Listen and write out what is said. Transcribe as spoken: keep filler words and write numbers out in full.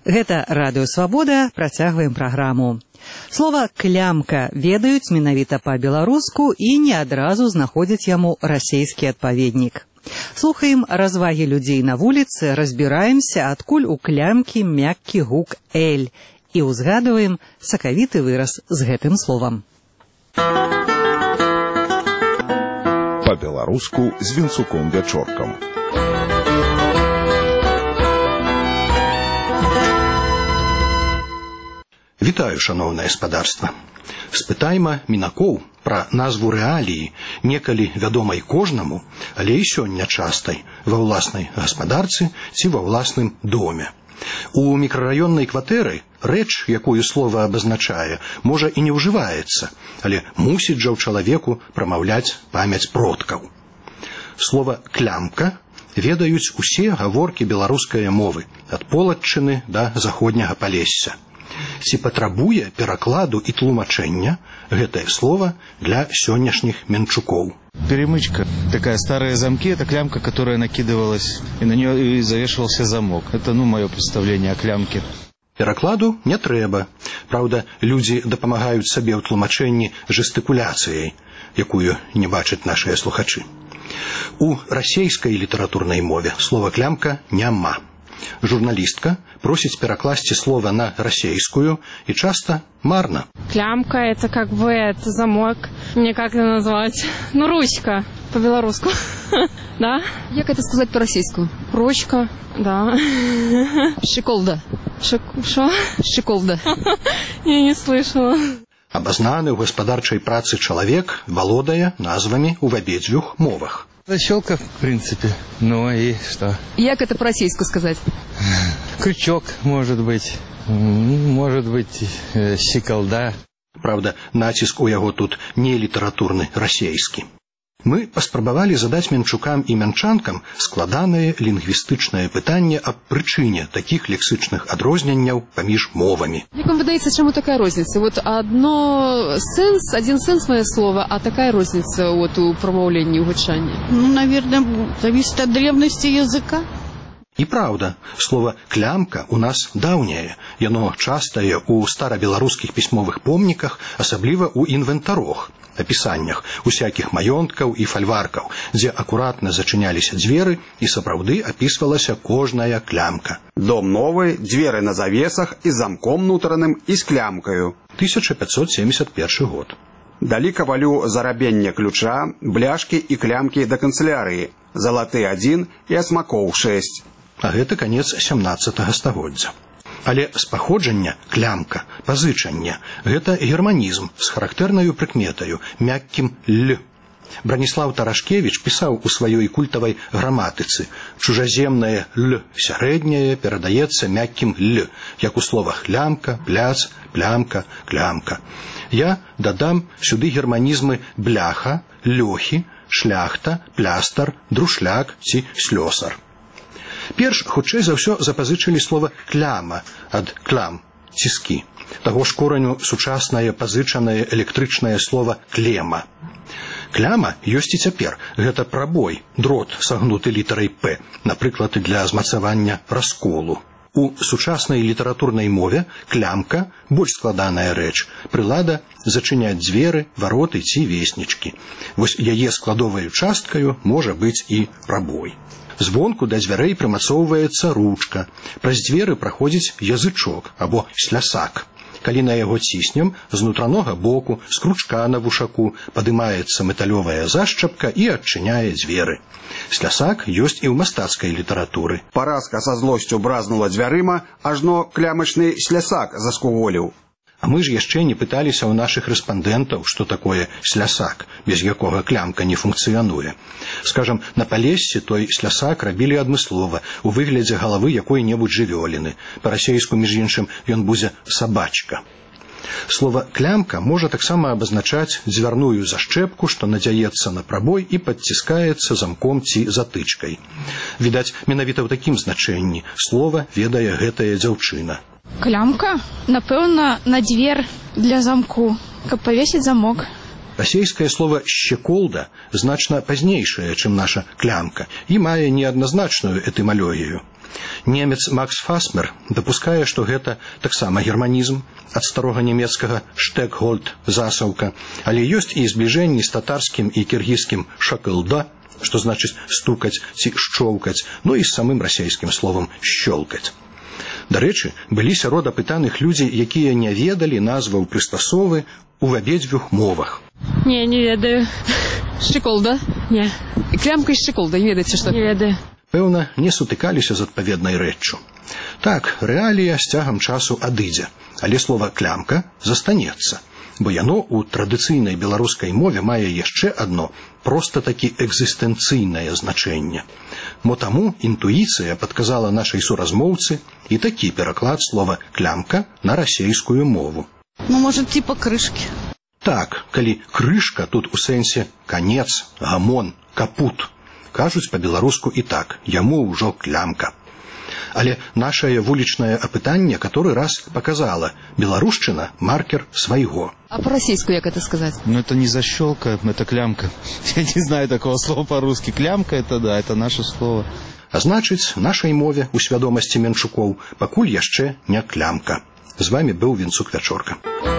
Гэта Радыё Свабода, працягваем праграму. Слова «клямка» ведаюць менавіта па-беларуску і не адразу знаходзяць яму расейскі адпаведнік. Слухаем развагі людзей на вуліцы, разбіраемся, адкуль у клямкі мяккі гук «эль» і ўзгадваем сакавіты выраз з гэтым словам. Па-беларуску з Вінцуком Вячоркам. Вітаю, шаноўнае гаспадарства. Спытайма мінакоў пра назву рэаліі, некалі вядомай кожнаму, але і сёння частай, ва ўласнай гаспадарцы ці ва ўласным доме. У мікрараённай кватэры рэч, якую слова абазначае, можа і не ўжываецца, але мусіць жа ў чалавеку прамаўляць памяць продкаў. Слова «клямка» ведаюць усе гаворкі беларускай мовы, ад Полаччыны да заходняга Палесся. Ці патрабуе перакладу і тлумачэння гэтае слово для сённяшніх менчукоў? Перемычка. Такая старые замки, это клямка, которая накидывалась, и на нее и завешивался замок. Это, ну, мое представление о клямке. Перакладу не трэба. Праўда, людзі дапамагаюць сабе ў тлумачэнні жестыкуляцыяй, якую не бачаць нашыя слухачы. У расейскай літаратурнай мове слова «клямка» няма. Журналістка просіць перакласці слова на расейскую, и часто марно. Клямка – это как бы это замок. Мне как это назвать? Ну, ручка по-белорусски. Да? Як это сказать по-российски? Ручка, да. Шиколда. Что? Шиколда. Я не слышала. Абазнаны ў гаспадарчай працы чалавек валодае назвамі ў абедзвюх мовах. Защелка, в принципе. Ну и что? Як это по-российски сказать? Крючок, может быть. Может быть, э, щеколда. Правда, націск у яго тут не літаратурны, расейскі. Мы паспрабавалі задаць менчукам і мянчанкам складанае лінгвістычнае пытанне аб прычыне такіх лексычных адрозненняў паміж мовамі. Як вам выдаецца, чаму такая розніца? Вот одно сенс, один сенс мое слово, а такая розніца вот у промовленні, у гучанні? Ну, наверное, зависит от древности языка. І праўда, слова «клямка» у нас даўняе. Яно частае ў старабеларускіх пісьмовых помніках, асабліва ў інвентарох, апісаннях усякіх маёнткаў і фальваркаў, дзе акуратна зачыняліся дзверы і сапраўды апісвалася кожная клямка. Дом новый, дзверы на завесах і замком нутраным і з клямкаю. тысяча пятьсот семьдесят первый год. Далі кавалю зарабенне ключа, бляшкі і клямкі да канцелярыі, залаты адзін і асмакоў шэсць. А гэта канец сямнаццатага стагоддзя. Але з паходжання клямка, пазычання – гэта германізм з характэрнаю прыкметаю, мяккім «л». Браніслаў Тарашкевіч пісаў у сваёй культавай граматыцы: чужаземнае «л» сярэдняе перадаецца мяккім «л», як у словах «лямка», «пляц», «плямка», «клямка». Я дадам сюды германізмы «бляха», «лёхі», «шляхта», «плястар», «друшляк» ці «слёсар». Перш, хутчэй за ўсё, запазычылі слова «кляма» ад «клям» – «ціскі». Таго ж кораню сучаснае пазычанае электрычнае слова «клема». Кляма ёсць і цяпер. Гэта прабой, дрот, сагнуты літарай «п», напрыклад, для змацавання расколу. У сучаснай літаратурнай мове клямка – больш складаная рэч, прылада зачыняць дзверы, вароты ці веснічкі. Вось яе складоваю часткаю можа быць і прабой. Звонку да дзвярэй прымацоўваецца ручка. Праз дзверы праходзіць язычок або слясак. Калі на яго ціснем, з нутранога боку, з кручка на вушаку падымаецца металёвая зашчапка і адчыняе дзверы. Слясак ёсць і ў мастацкай літаратуры. Паразка са злосцю бразнула дзвярыма, ажно клямачны слясак заскуволіў. А мы ж яшчэ не пыталіся ў нашых рэспандэнтаў, што такое слясак, без якога клямка не функцыянуе. Скажам, на Палессі той слясак рабілі адмыслова, у выглядзе галавы якой-небудзь жывёліны. Па-расейску, між іншым, ён будзе сабачка. Слова «клямка» можа таксама абазначаць дзвярную зашчэпку, што надзяецца на прабой і падціскаецца замком ці затычкай. Відаць, менавіта ў такім значэнні слова ведае гэтая дзяўчына. Клямка? Напэўна, на дзвер для замку, каб павесіць замок. Расійскае слово «щеколда» значна пазнейшае, чым наша клямка, і мае неадназначную этымалогію. Немец Макс Фасмер дапускае, што гэта таксама германізм ад старога нямецкага «штекгольд» – засаўка, але ёсць і збліжэнні з татарскім і кіргізскім «шакылда», што значыць стукаць ці шчоўкаць, ну і з самым расійскім словам «щёлкаць». Дарэчы, былі сярод апытаных людзі, якія не ведалі назваў прыстасовы ў абедзвюх мовах. Не, не ведаю. Шчеколда? Не. Клямка і шчеколда, не ведаеце, што? Не ведаю. Пэўна, не сутыкаліся з адпаведнай рэччу. Так, рэалія з цягам часу адыдзе, але слова «клямка» застанецца, бо яно ў традыцыйнай беларускай мове мае яшчэ адно проста-такі экзістэнцыйнае значэнне. Мо таму інтуіцыя падказала нашай суразмоўцы і такі пераклад слова «клямка» на расейскую мову. Ну, может, типа крышки. Так, калі крышка тут у сэнсе канец, гамон, капут. Кажуць па-беларуску і так, яму ўжо клямка. Але нашае вулічнае апытанне каторы раз показала: беларушчына – маркер свайго. А по-расійску як это сказать? Ну, это не защелка, это клямка. Я не знаю такого слова по-русски. Клямка – это да, это наше слово. А значыць, нашай мове у свядомасці менчукоў пакуль яшчэ не клямка. З вами быў Вінцук Вячорка.